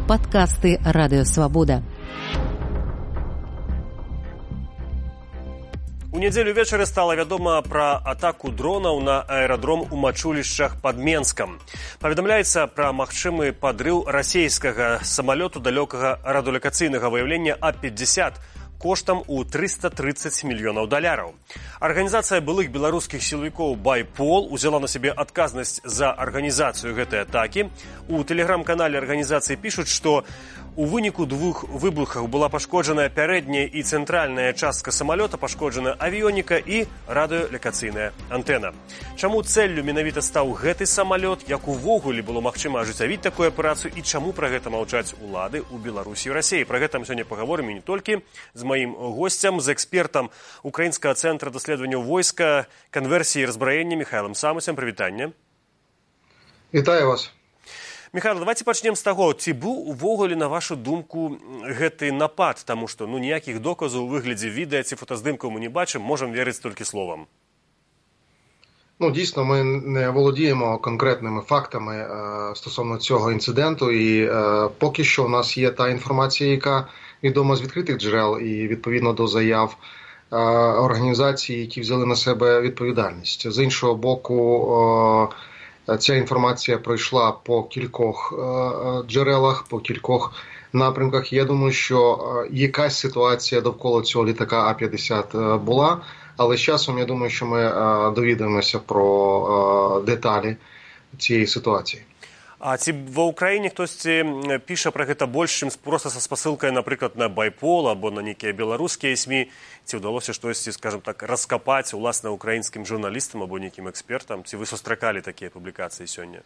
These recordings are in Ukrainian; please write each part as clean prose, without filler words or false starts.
Падкасты Радыёвабода. У нядзелю вечары стала вядома пра атаку дронаў на аэрадром у Мачулішчах пад Менскам. Паведамляецца пра магчымы падрыў расейскага самалёту далёкага радыёлакацыйнага выяўлення А-50 коштам у $330 мільёнаў. Арганізацыя былых беларускіх сілавікоў «Байпол» узяла на сябе адказнасць за арганізацыю гэтай атакі. У тэлеграм-канале арганізацыі пішуць, што у выніку двух выбухаў была пашкоджаная пярэдняя і цэнтральная частка самалёта, пашкоджана авіёніка і радыёлакацыйная антэна. Чаму цэллю менавіта стаў гэты самалёт, як увогуле было магчыма ажыццявіць такую аперацыю і чаму пра гэта маўчаць улады ў Беларусі і Расіі? Пра гэта мы сёння паговорым і не толькі з маім госцем, з экспертам Украінскага цэнтра даследаванняў войска, канверсіі і разбраення Міхайлам Самусем. Прывітанне. Вітаю вас. Михайло, давайте пачнем з таго, ці быў увогуле, на вашу думку, гэты напад, таму што ніякіх доказаў у выглядзе відэа ці фотаздымкаў мы не бачым, можам верыць толькі словам. Дійсно, ми не володіємо конкретними фактами стосовно цього інциденту, і поки що у нас є та інформація, яка відома з відкритих джерел і відповідно до заяв організацій, які взяли на себе відповідальність. З іншого боку, ця інформація пройшла по кількох джерелах, по кількох напрямках. Я думаю, що якась ситуація довкола цього літака А-50 була, але з часом я думаю, що ми довідаємося про деталі цієї ситуації. А ці ва Ўкраіне хтосьці піша пра гэта больш, чым проста са спасылкай, напрыклад, на Байпол або на нейкія беларускія СМІ? Ці ўдалося штосьці, скажам так, раскапаць уласна украінскім журналістам або нейкім експертам? Ці вы сустракалі такія публікації сьогодні?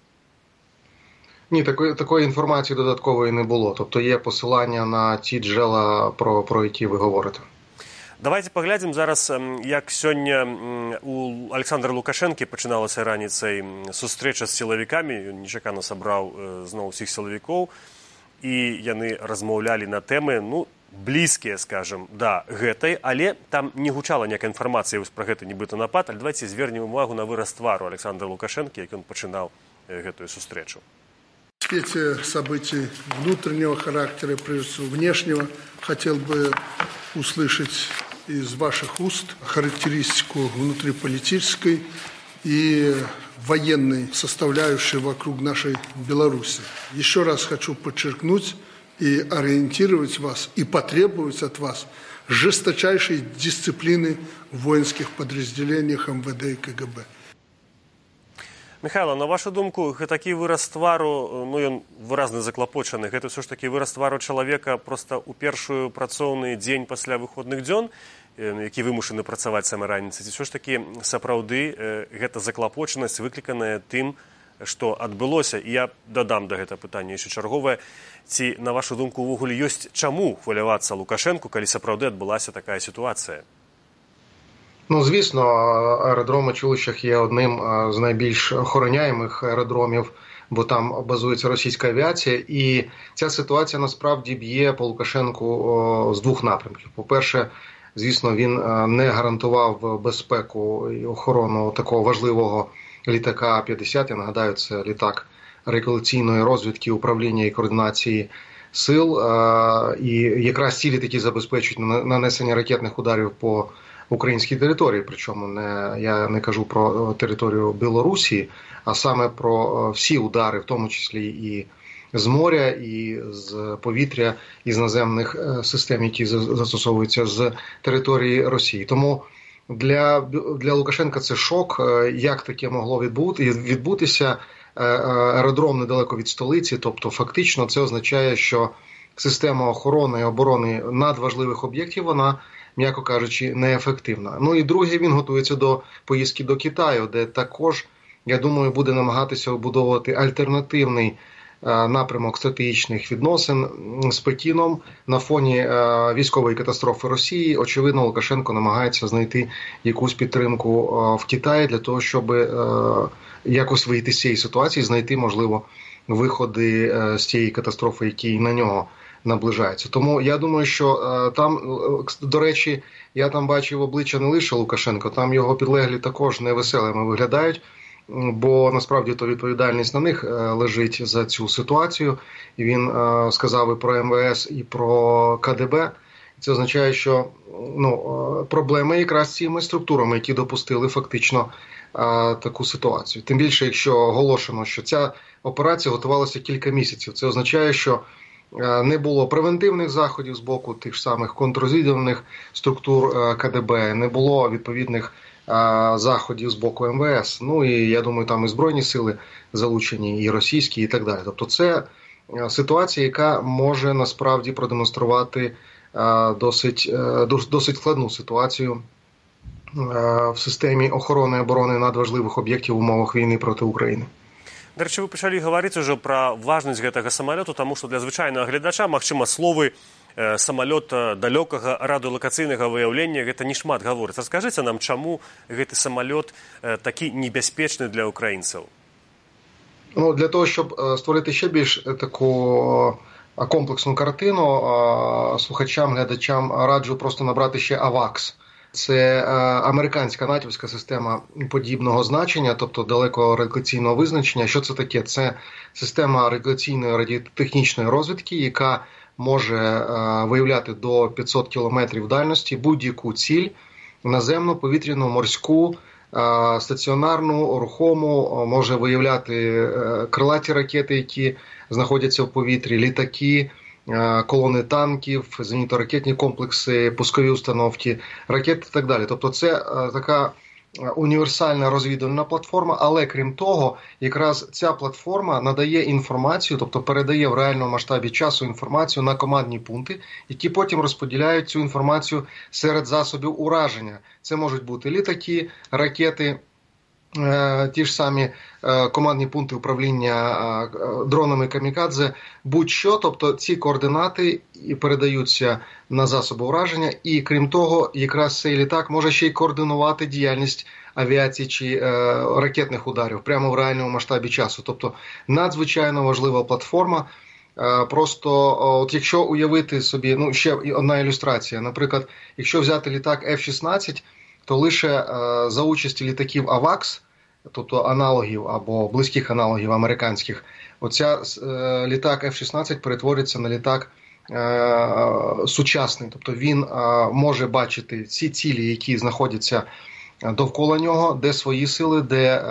Ні, такої інформації додаткової не було. Тобто є посилання на ті джерела, про які ви говорите. Давайте паглядзім зараз, як сёння у Александра Лукашэнкі пачыналася раніцай сустрэча з сілавікамі. Ён нечакана сабраў зноў усіх сілавікоў, і яны размаўлялі на тэмы, блізкія, скажам, да гэтай, але там не гучала ніякая інфармацыя пра гэты нібыта напад. Але давайте звернем увагу на выраз твару Александра Лукашэнкі, як ён пачынаў гэтую сустрэчу. В свете событий внутреннего характера, прежде всего внешнего, хотел бы услышать из ваших уст характеристику внутриполитической и военной составляющей вокруг нашей Беларуси. Еще раз хочу подчеркнуть и ориентировать вас, и потребовать от вас жесточайшей дисциплины в воинских подразделениях МВД и КГБ. Михайло, на вашу думку, такі выраз твару, ён выразна заклапочаны, гэта ўсё ж такі выраз твару чалавека проста ў першую працоўны дзень пасля выходных дзён, які вымушаны працаваць самай раніцай, ці ўсё ж такі сапраўды гэта заклапочанасць выкліканая тым, што адбылося? І я дадам да гэта пытання яшчэ чарговае, ці, на вашу думку, увогуле ёсць чаму хвалявацца Лукашэнку, калі сапраўды адбылася такая сітуацыя? Звісно, аеродром у Мачулищах є одним з найбільш охороняємих аеродромів, бо там базується російська авіація, і ця ситуація насправді б'є по Лукашенку з двох напрямків. По-перше, звісно, він не гарантував безпеку і охорону такого важливого літака А-50. Я нагадаю, це літак реколекційної розвідки, управління і координації сил, і якраз ці літаки забезпечують нанесення ракетних ударів по українській території, причому я не кажу про територію Білорусі, а саме про всі удари, в тому числі і з моря, і з повітря, і з наземних систем, які застосовуються з території Росії. Тому для Лукашенка це шок, як таке могло відбутися. Аеродром недалеко від столиці, тобто фактично це означає, що система охорони і оборони надважливих об'єктів, вона, м'яко кажучи, неефективна. І друге, він готується до поїздки до Китаю, де також, я думаю, буде намагатися вибудовувати альтернативний напрямок стратегічних відносин з Пекіном на фоні військової катастрофи Росії. Очевидно, Лукашенко намагається знайти якусь підтримку в Китаї для того, щоб якось вийти з цієї ситуації, знайти, можливо, виходи з цієї катастрофи, які на нього наближаються. Тому я думаю, що там, до речі, я там бачив обличчя не лише Лукашенко, там його підлеглі також невеселими виглядають. бо насправді то відповідальність на них лежить за цю ситуацію. І він сказав і про МВС, і про КДБ. Це означає, що проблеми якраз з цими структурами, які допустили фактично таку ситуацію. Тим більше, якщо оголошено, що ця операція готувалася кілька місяців. Це означає, що не було превентивних заходів з боку тих ж самих контррозвідувальних структур КДБ, не було відповідних заходів з боку МВС. Ну і я думаю, там і Збройні сили залучені, і російські, і так далі. Тобто це ситуація, яка може насправді продемонструвати досить складну ситуацію в системі охорони і оборони надважливих об'єктів в умовах війни проти України. Да речі, ви почали говорити вже про важність гэтага самолету, тому що для звичайного глядача, магчыма, словы самолет далёкага радыёлакацыйнага выяўлення гэта не шмат гаворыць. Раскажыце нам, чаму гэты самолет такі небяспечны для українців? Для того, щоб створити ще більш таку комплексну картину, слухачам, глядачам раджу просто набрати ще AWACS. Це американська натівська система подібного значення, тобто далекого радіолокаційного визначення. Що це таке? Це система радіолокаційної радіотехнічної розвідки, яка може виявляти до 500 кілометрів дальності будь-яку ціль – наземну, повітряну, морську, стаціонарну, рухому, може виявляти крилаті ракети, які знаходяться в повітрі, літаки, колони танків, зенітно-ракетні комплекси, пускові установки, ракети і так далі. Тобто це така універсальна розвідувальна платформа, але крім того, якраз ця платформа надає інформацію, тобто передає в реальному масштабі часу інформацію на командні пункти, які потім розподіляють цю інформацію серед засобів ураження. Це можуть бути літаки, ракети, ті ж самі командні пункти управління дронами камікадзе, будь-що, тобто ці координати передаються на засоби ураження, і крім того, якраз цей літак може ще й координувати діяльність авіації чи ракетних ударів прямо в реальному масштабі часу. Тобто надзвичайно важлива платформа. Просто, от якщо уявити собі, ще одна ілюстрація, наприклад, якщо взяти літак F-16, то лише за участі літаків AWACS, тобто аналогів або близьких аналогів американських, оця літак F-16 перетвориться на літак сучасний. Тобто він може бачити ці цілі, які знаходяться довкола нього, де свої сили, де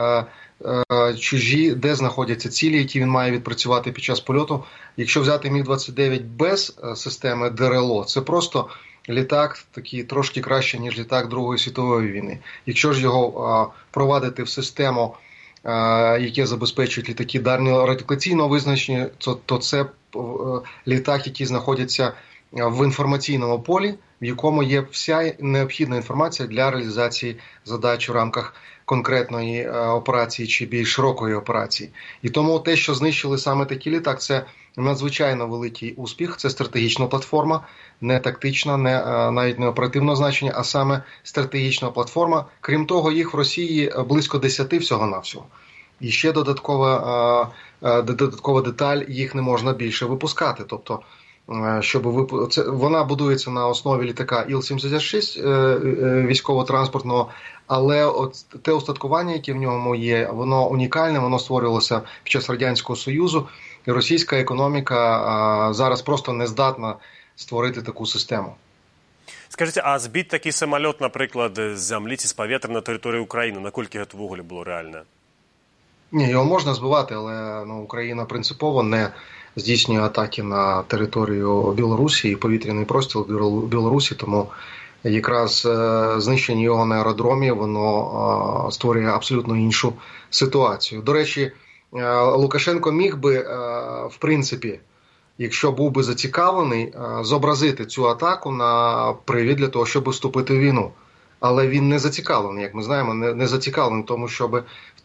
чужі, де знаходяться цілі, які він має відпрацювати під час польоту. Якщо взяти Міг-29 без системи ДРЛО, це просто літак такий трошки краще, ніж літак Другої світової війни. Якщо ж його провадити в систему, яке забезпечують літаки дальнього радіолокаційного визначення, то це літак, який знаходиться в інформаційному полі, в якому є вся необхідна інформація для реалізації задач в рамках конкретної операції чи більш широкої операції. І тому те, що знищили саме такий літак, це надзвичайно великий успіх, це стратегічна платформа, не тактична, навіть не оперативного значення, а саме стратегічна платформа. Крім того, їх в Росії близько 10 всього-навсього. І ще додаткова деталь, їх не можна більше випускати. Тобто, вона будується на основі літака Іл-76 військово-транспортного, але те устаткування, яке в ньому є, воно унікальне, воно створювалося під час Радянського Союзу, і російська економіка зараз просто не здатна створити таку систему. Скажіть, а збити такий самоліт, наприклад, з землі чи з повітря на території України, наскільки це вугілля було реально? Ні, його можна збивати, але Україна принципово не здійснює атаки на територію Білорусі і повітряний простір Білорусі, тому якраз знищення його на аеродромі, воно створює абсолютно іншу ситуацію. До речі, Лукашенко міг би, в принципі, якщо був би зацікавлений, зобразити цю атаку на привід для того, щоб вступити в війну. Але він не зацікавлений, як ми знаємо, не зацікавлений в тому, щоб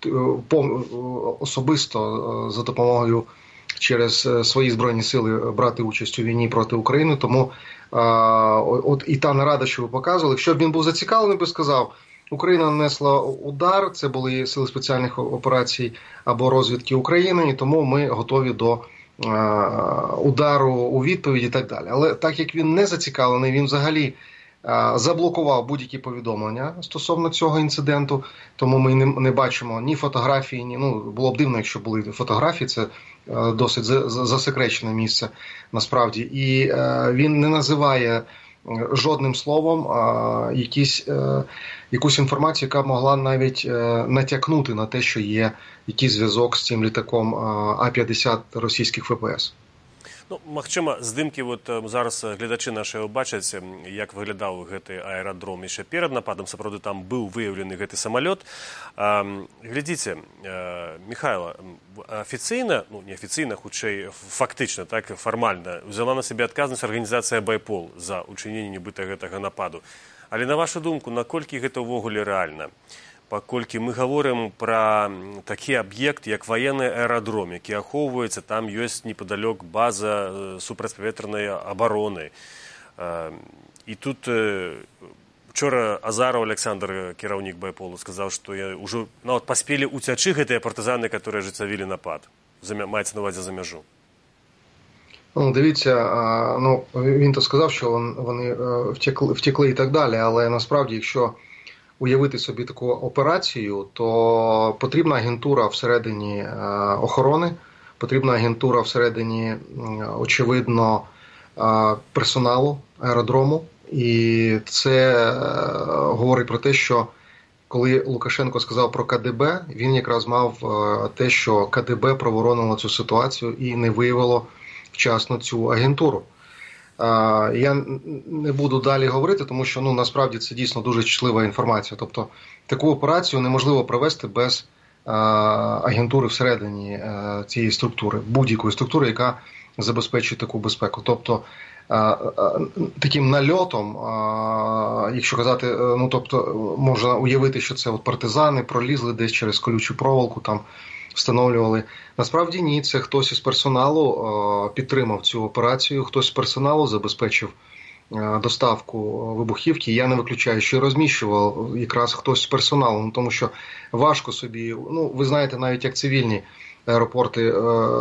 особисто за допомогою через свої Збройні сили брати участь у війні проти України. Тому от і та нарада, що ви показували, якщо б він був зацікавлений, би сказав, Україна нанесла удар, це були сили спеціальних операцій або розвідки України, і тому ми готові до удару у відповідь і так далі. Але так як він не зацікавлений, він взагалі заблокував будь-які повідомлення стосовно цього інциденту, тому ми не бачимо ні фотографії, ні, було б дивно, якщо були фотографії, це досить засекречене місце насправді, і він не називає жодним словом якусь інформацію, яка могла навіть натякнути на те, що є якийсь зв'язок з цим літаком А-50 російських ВПС. Магчыма, здымкі зараз гледачы нашы бачаць, як выглядаў гэты аэрадром яшчэ перад нападам, сапраўды там быў выяўлены гэты самалёт. Глядзіце, Михайло, афіцыйна, неафіцыйна, хутчэй фактычна, так фармальна, узяла на сябе адказнасць арганізацыя «Байпол» за учыненне нібыта гэтага нападу. Але на вашу думку, наколькі гэта ўвогуле рэальна? Паколькі мы гаворым пра такі аб'ект, як ваенны аэрадром, які ахоўваецца, там ёсць непадалёк база супрацьпаветранай абароны. І тут учора Азаров Александр, кіраўнік «Байполу», сказаў, што ўжо нават паспелі ўцячы гэтыя партызаны, которые ажыццявілі напад. Маецца на ўвазе за мяжу. Дивіться, він то сказав, що вони втекли і так далі, але насправді, якщо уявити собі таку операцію, то потрібна агентура всередині охорони, потрібна агентура всередині, очевидно, персоналу аеродрому. І це говорить про те, що коли Лукашенко сказав про КДБ, він якраз мав те, що КДБ проворонило цю ситуацію і не виявило вчасно цю агентуру. Я не буду далі говорити, тому що насправді це дійсно дуже чутлива інформація. Тобто таку операцію неможливо провести без агентури всередині цієї структури, будь-якої структури, яка забезпечує таку безпеку. Тобто таким нальотом, якщо казати, можна уявити, що це партизани пролізли десь через колючу проволоку, там встановлювали. Насправді ні, це хтось із персоналу підтримав цю операцію, хтось з персоналу забезпечив доставку вибухівки. Я не виключаю, що розміщував якраз хтось з персоналу, тому що важко собі, ви знаєте, навіть як цивільні аеропорти,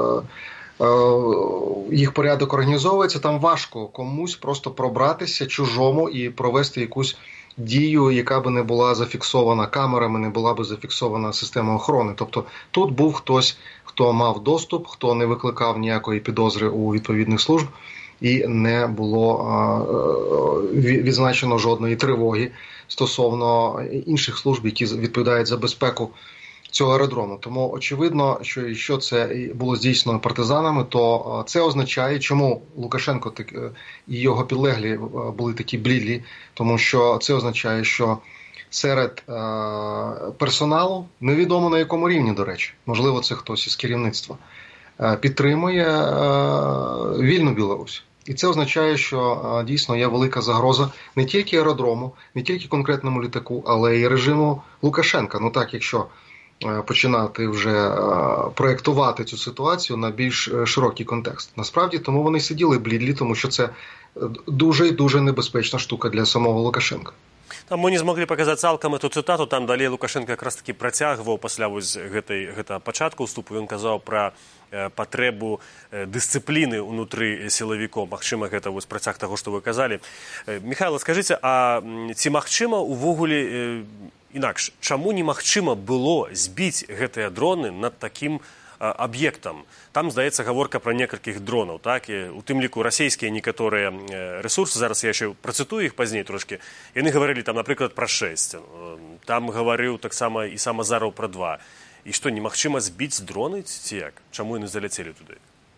їх порядок організовується, там важко комусь просто пробратися чужому і провести якусь дію, яка би не була зафіксована камерами, не була би зафіксована системою охорони. Тобто тут був хтось, хто мав доступ, хто не викликав ніякої підозри у відповідних служб і не було відзначено жодної тривоги стосовно інших служб, які відповідають за безпеку цього аеродрому. Тому очевидно, що якщо це було здійснено партизанами, то це означає, чому Лукашенко і його підлеглі були такі блідлі, тому що це означає, що серед персоналу, невідомо на якому рівні, до речі, можливо це хтось із керівництва, підтримує вільну Білорусь. І це означає, що дійсно є велика загроза не тільки аеродрому, не тільки конкретному літаку, але й режиму Лукашенка. Якщо починати вже проєктувати цю ситуацію на більш широкий контекст. Насправді, тому вони сиділи блідлі, тому що це дуже і дуже небезпечна штука для самого Лукашенка. Там мы не змогли паказаць цалкам эту цытату, там далей Лукашенко якраз таки працягваў пасля гэта пачатку ўступу, ён казаў пра патрэбу дысцыпліны ўнутры сілавікоў. Магчыма, гэта працяг таго, што вы казалі. Михайло, скажыце, а ці магчыма увогуле інакш, чаму немагчыма было збіць гэтыя дроны над такім аб'ектам? Там, здаецца, гаворка пра некалькіх дронаў, так? І у тым ліку расійскія некаторыя рэсурсы, зараз я яшчэ працытую іх пазней трошкі, яны гаварылі там, напрыклад, пра 6. Там гаварыў таксама і сам Азаров пра 2. І што, немагчыма збіць дроны, ці як? Чаму яны заляцелі туди?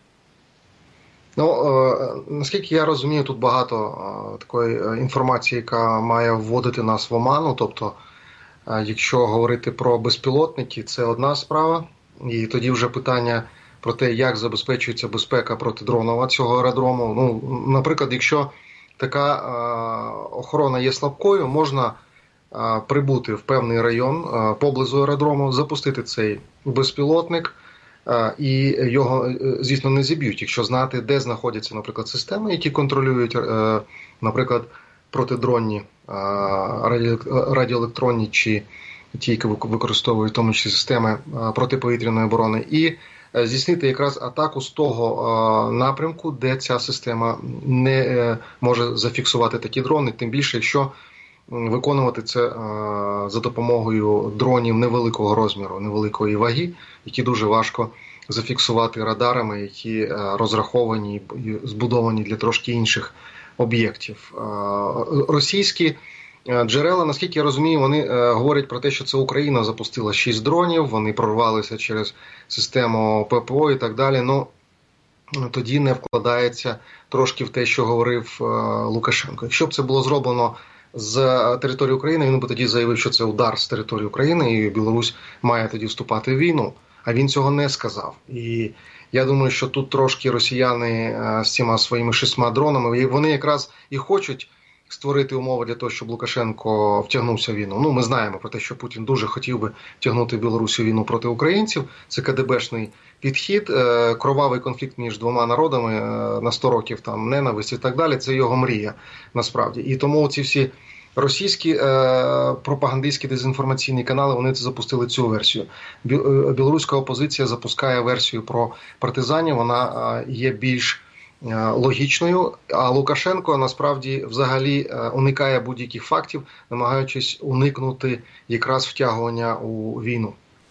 Наскільки я розумію, тут багато такої інформації, яка має вводити нас в оману. Тобто, якщо говорити про безпілотники, це одна справа. І тоді вже питання про те, як забезпечується безпека протидронова цього аеродрому. Наприклад, якщо така охорона є слабкою, можна прибути в певний район поблизу аеродрому, запустити цей безпілотник, і його, звісно, не зіб'ють, якщо знати, де знаходяться, наприклад, системи, які контролюють, наприклад, протидронні, радіоелектронні чи ті, які використовують в тому числі системи протиповітряної оборони, і здійснити якраз атаку з того напрямку, де ця система не може зафіксувати такі дрони, тим більше, якщо виконувати це за допомогою дронів невеликого розміру, невеликої ваги, які дуже важко зафіксувати радарами, які розраховані і збудовані для трошки інших об'єктів. Російські джерела, наскільки я розумію, вони говорять про те, що це Україна запустила 6 дронів, вони прорвалися через систему ППО і так далі. Ну, тоді не вкладається трошки в те, що говорив Лукашенко. Якщо б це було зроблено з території України, він би тоді заявив, що це удар з території України, і Білорусь має тоді вступати в війну. А він цього не сказав. І я думаю, що тут трошки росіяни з цими своїми 6 дронами, вони якраз і хочуть створити умови для того, щоб Лукашенко втягнувся в війну. Ну, ми знаємо про те, що Путін дуже хотів би втягнути Білорусь у війну проти українців. Це КДБшний підхід, кровавий конфлікт між двома народами на 100 років, там, ненависть і так далі. Це його мрія, насправді. І тому ці всі російські пропагандистські дезінформаційні канали, вони запустили цю версію. Білоруська опозиція запускає версію про партизанів, вона є більш логічною, а Лукашенко насправді взагалі уникає будь-яких фактів, намагаючись уникнути якраз втягування у війну.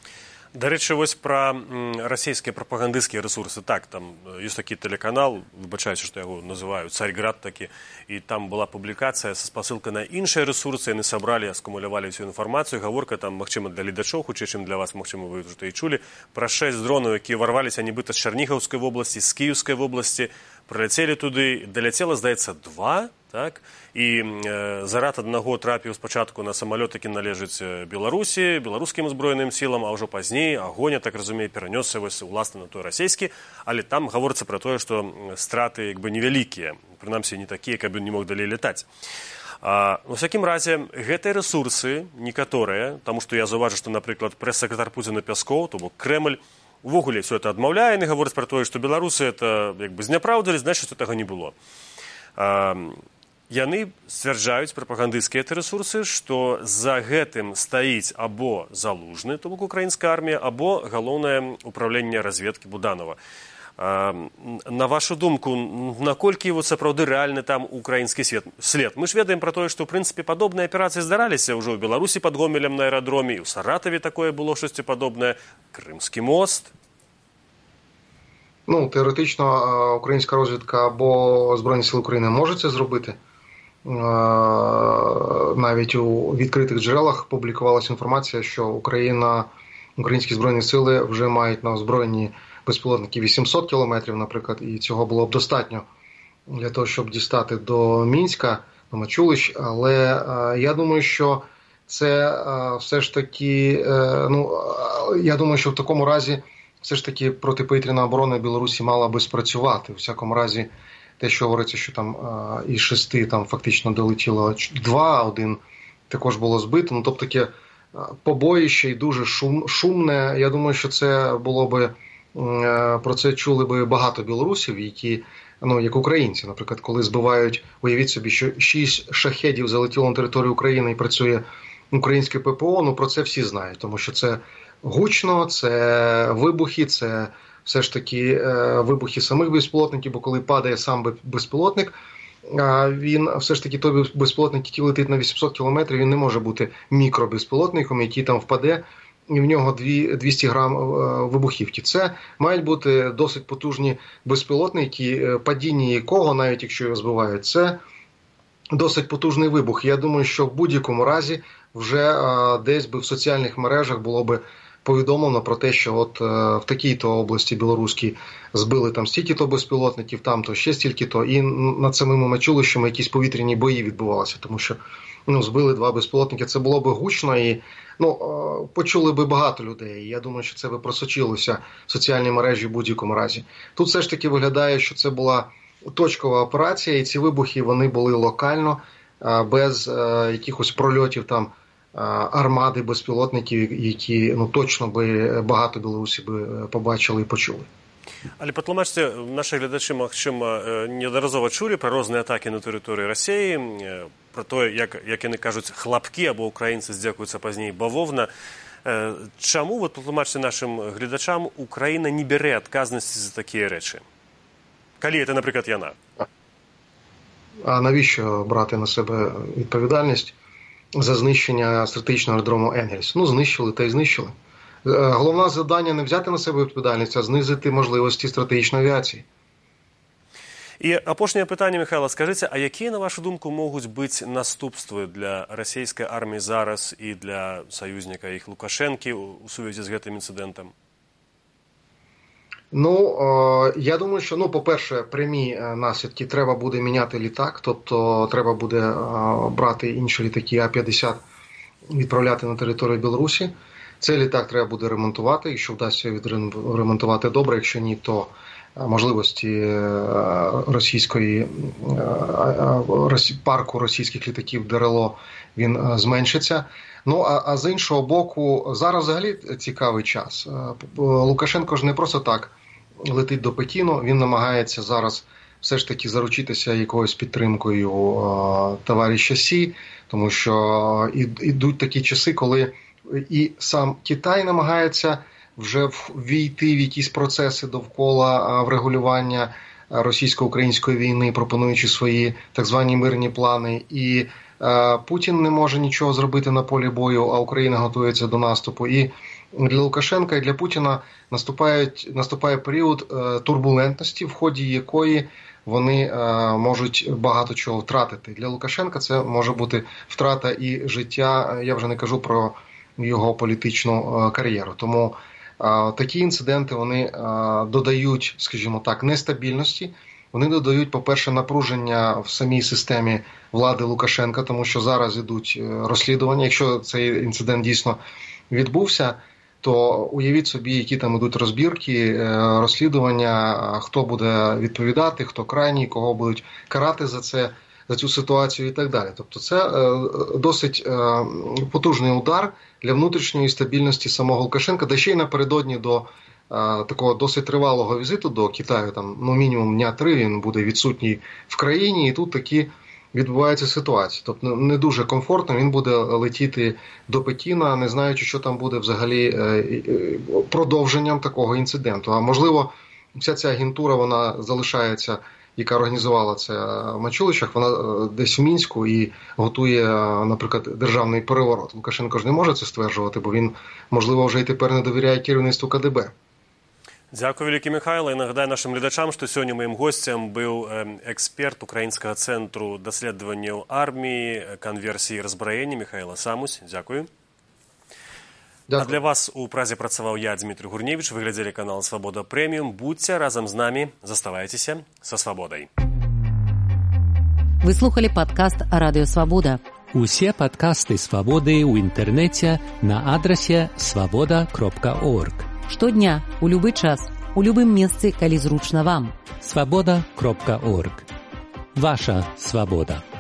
До речі, ось про російські пропагандистські ресурси. Так, там є такий телеканал, вибачаюся, що його називають «Царьград» таки, і там була публікація з посилкою на інші ресурси, вони зібрали, скумулювали всю інформацію. Говорка там, можливо, для глядачів, хоча, ніж для вас, можливо, ви вже і чули, про 6 дронів, які ворвалися нібито з Чернігівської області, з Київської області, прилетіли туди, долетіло, здається, 2, так? І заряд одного трапив спочатку на самоліт, який належить Білорусі, білоруським збройним силам, а вже пізніше огонь, я так розумію, перенесся власне на той російський, але там говориться про те, що страти якби невеликі, принаймні не такі, як би не мог далі літати. У всякім разі, гэты ресурсы, некаторыя, тому што я заўважу, што, напрыклад, прэс-сакратар Пуціна Пяскоў, то бок Кремль, увогуле все это адмаўляе, і гаворыць пра тое, што беларусы это як бы зняпраўдзілі, значыць, што таго не было. Яны сцвярджаюць, прапагандысцкія ресурсы, што за гэтым стаіць або Залужны, то бок украінская армія, або галоўнае ўправленне разведкі Буданова. На вашу думку, наколькі вот сапраўды рэальны там украінскі след? Мы ж ведаем пра тое, што ў прынцыпе падобныя аперацыі здараліся ўжо ў Беларусі пад Гомелем на аэрадроме, і ў Саратаве такое было штосьці падобнае, Крымскі мост. Ну, теоретично українська розвідка або Збройні сили України можуть це зробити. Навіть у відкритих джерелах публікувалася інформація, що українські Збройні сили вже мають на озброєнні безпілотники 800 кілометрів, наприклад, і цього було б достатньо для того, щоб дістати до Мінська, до Мачулищ. Але я думаю, що це все ж таки, я думаю, що в такому разі все ж таки протиповітряна оборона Білорусі мала би спрацювати. У всякому разі, те, що говориться, що там із 6 там фактично долетіло 2, 1 також було збито. Ну, тобто таке побоїще і дуже шумне. Я думаю, що це було би, про це чули би багато білорусів, які, як українці, наприклад, коли збивають, уявіть собі, що 6 шахедів залетіло на територію України і працює українське ППО, про це всі знають, тому що це гучно, це вибухи, це все ж таки вибухи самих безпілотників, бо коли падає сам безпілотник, він все ж таки той безпілотник, який летить на 800 кілометрів, він не може бути мікробезпілотником, який там впаде, і в нього 200 грам вибухівки. Це мають бути досить потужні безпілотники, падіння якого, навіть якщо його збивають, це досить потужний вибух. Я думаю, що в будь-якому разі вже десь би в соціальних мережах було би повідомлено про те, що от в такій-то області білоруській збили там стільки-то безпілотників, там-то ще стільки-то, і над самими Мачулищами якісь повітряні бої відбувалися, тому що збили 2 безпілотники, це було би гучно і почули би багато людей. Я думаю, що це би просочилося в соціальні мережі в будь-якому разі. Тут все ж таки виглядає, що це була точкова операція, і ці вибухи, вони були локально, без якихось прольотів там армади безпілотників, які точно би багато білорусів би побачили і почули. Але патлумачце, наші глядачі, магчыма, неаднаразова чулі про розныя атакі на тэрыторыі Расіі, про те, як яны кажуць, хлапкі, або украінцы здзякуюцца пазней бавовна. Чаму, вот патлумачце нашим гледачам, Украіна не бярэ адказнасці за такія рэчы? Калі це, наприклад, яна? А навіщо брати на себе відповідальність за знищення стратегічного аеродрому Енгельс? Ну, знищили та й знищили. Головне завдання не взяти на себе відповідальність, а знизити можливості стратегічної авіації. І апошняе пытанне, Михайло, скажыце, а якія, на вашу думку, могуць быць наступствы для расійскай арміі зараз і для саюзніка іх Лукашэнкі у сувязі з гэтым інцидентом? Ну, я думаю, що, по-перше, прямі наслідки: треба буде міняти літак, тобто треба буде брати інші літаки А-50, відправляти на територію Білорусі. Цей літак треба буде ремонтувати, якщо вдасться відремонтувати добре, якщо ні, то можливості парку російських літаків ДРЛО він зменшиться. Ну, а з іншого боку, зараз взагалі цікавий час. Лукашенко ж не просто так летить до Пекіну, він намагається зараз все ж таки заручитися якоюсь підтримкою товариша Сі, тому що ідуть такі часи, коли і сам Китай намагається вже ввійти в якісь процеси довкола врегулювання російсько-української війни, пропонуючи свої так звані мирні плани. І Путін не може нічого зробити на полі бою, а Україна готується до наступу. І для Лукашенка і для Путіна наступає період турбулентності, в ході якої вони можуть багато чого втратити. Для Лукашенка це може бути втрата і життя, я вже не кажу про його політичну кар'єру. Тому такі інциденти, вони додають, скажімо так, нестабільності. Вони додають, по-перше, напруження в самій системі влади Лукашенка, тому що зараз ідуть розслідування. Якщо цей інцидент дійсно відбувся, то уявіть собі, які там ідуть розбірки, розслідування, хто буде відповідати, хто крайній, кого будуть карати за цю ситуацію і так далі. Тобто це досить потужний удар для внутрішньої стабільності самого Лукашенка, де ще й напередодні до такого досить тривалого візиту до Китаю, там, мінімум дня 3 він буде відсутній в країні, і тут такі відбуваються ситуації. Тобто не дуже комфортно, він буде летіти до Пекіна, не знаючи, що там буде взагалі продовженням такого інциденту. А можливо, вся ця агентура, вона залишається, яка організувала це в Мачулищах, вона десь в Мінську і готує, наприклад, державний переворот. Лукашенко ж не може це стверджувати, бо він, можливо, вже і тепер не довіряє керівництву КДБ. Дзякуй вялікі, Михайло. І нагадаю нашим гледачам, што сёння маім госцем быў эксперт Украінскага цэнтру даследаванняў арміі, канверсіі і разбраення Михайло Самусь. Дзякуй. А для вас у празе працаваў я, Дмітрий Гурневич. Вы глядзелі канал «Свабода Прэміум». Будьце разам з намі. Заставайцеся са свабодай. Вы слухали падкаст «Радыё Свабода». Усе падкасты «Свабоды» ў інтэрнэце на адрасе свабода.орг. Штодня, у любы час, у любым месцы, калі зручна вам. Свабода.орг. Ваша свабода.